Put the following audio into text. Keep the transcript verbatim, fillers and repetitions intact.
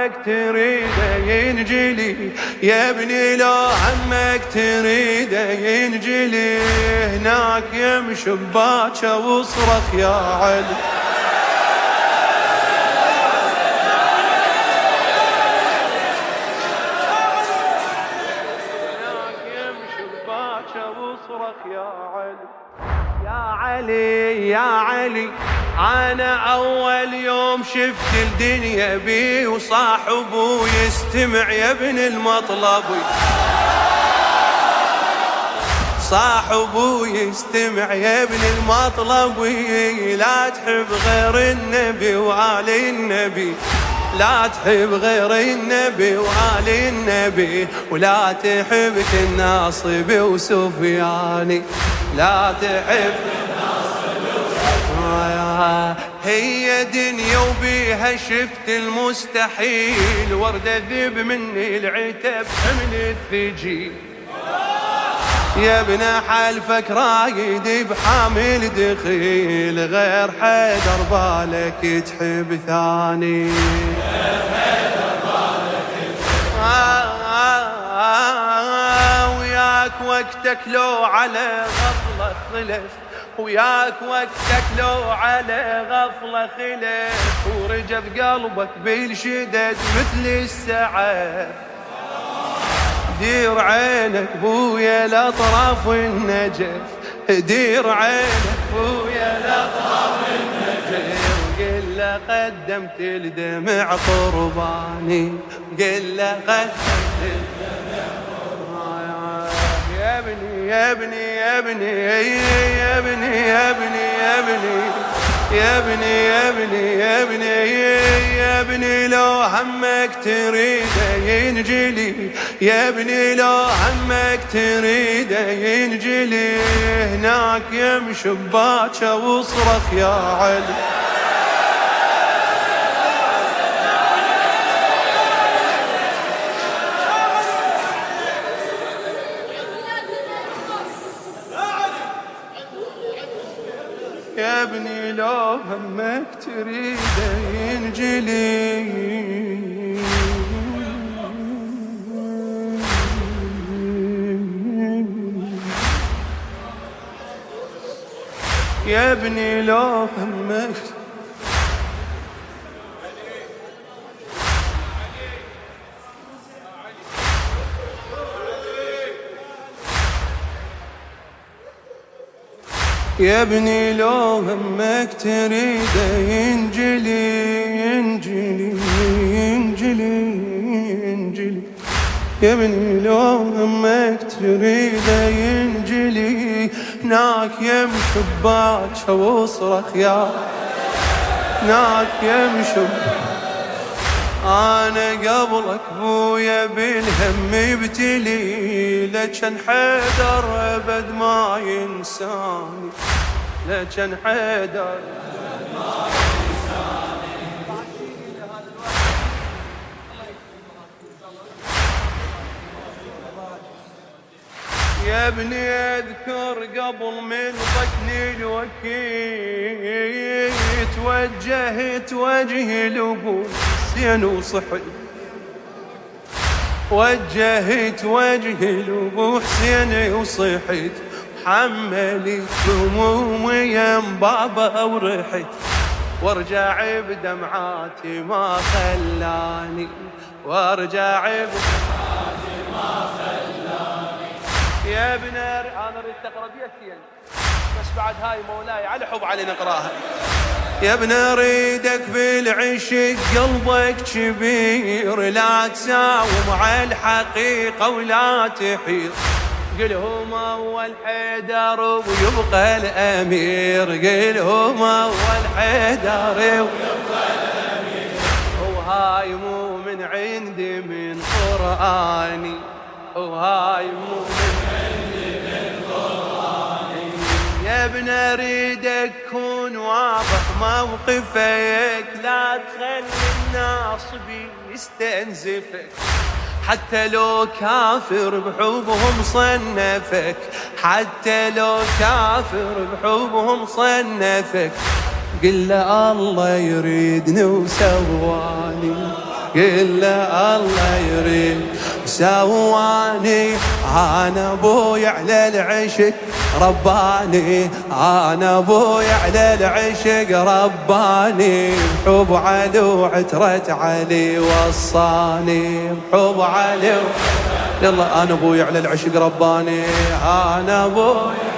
همك تريده ينجلي، يا ابني لو همك تريده ينجلي، هناك يمشي بباكه واصرخ يا علي. يا علي يا علي يا علي، أنا أول يوم شفت الدنيا بي وصاحبه يستمع يا ابن المطلبي، صاحبه يستمع يا ابن المطلبي، لا تحب غير النبي وآل النبي، لا تحب غير النبي وآل النبي، ولا تحب الناصبي وسفياني، لا تحب الناصبي وسفياني. هي دنيا وبيها شفت المستحيل، وردة ذب مني العتب حمل الثجيل، يا ابن حلفك رايد بحامل دخيل، غير حيدر بالك تحب ثاني، غير حيدر بالك تحب ثاني. وياك وقتك لو على غفلة خلف، وياك وقتك لو على غفلة خلف، ورجف قلبك بالشدد مثل السعف، دير عينك بويا لأطراف النجف، دير عينك بويا لأطراف النجف، وقل له قدمت الدمع قرباني، قل له قدمت الدمع قرباني. يا ابني يا ابني يا ابني يا ابني يا ابني يا ابني يا ابني يا ابني يا ابني يا ابني لو همك تريده ينجلي، يا ابني لو همك تريده ينجلي، هناك يمشي بباكه واصرخ يا علي. يا ابني لو همك تريده ينجلي، يا ابني لو همك، يا ابني لو همك تريده ينجلي ينجلي ينجلي ينجلي، يا ابني لو همك تريده ينجلي، هناك يمشي بباكه واصرخ يا، هناك يمشي. أنا قبلك بويا بالهم ابتلي، لكن حيدر أبد ما ينساني، لكن حيدر أبد ما ينساني. يا ابني اذكر قبل من ضكني الوكيل، توجهت وجهي لابو حسين وصحي، وجهت وجهي لابو حسين وصحيت، حملت همومي يم بابا ورحت، وارجع بدمعاتي ما خلاني، وارجع بدمعاتي ما خلاني. يا ابن انا اريد تقرا بيتين بس بعد هاي مولاي على حب علي نقراها. يا ابن اريدك بالعشق قلبك كبير، لا تساوم على الحقيقة ولا تحير، قلهم اول حيدر ويبقى الامير، قلهم اول حيدر ويبقى الامير، وهاي مو من عندي من قراني، وهاي مو من عندي من قراني. يا ابن اريدك كون واضح موقفك، لا تخلي الناس بيستنزفك، حتى لو كافر بحبهم صنفك، حتى لو كافر بحبهم صنفك، قل له الله يريدني وسواني، قل له الله يريد سواني انا ابوي على العشق رباني انا ابوي على العشق رباني بحب علي وعترة علي وصاني بحب علي يلا انا ابوي على العشق رباني انا ابوي